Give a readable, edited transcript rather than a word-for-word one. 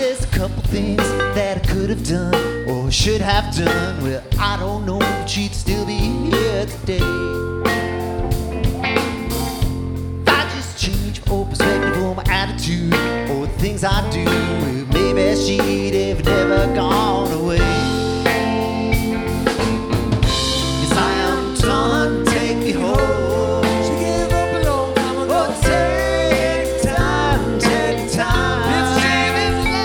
there's a couple things that I could have done or should have done. Well, I don't know, but she'd still be here today. If I just change my perspective or my attitude or the things I do,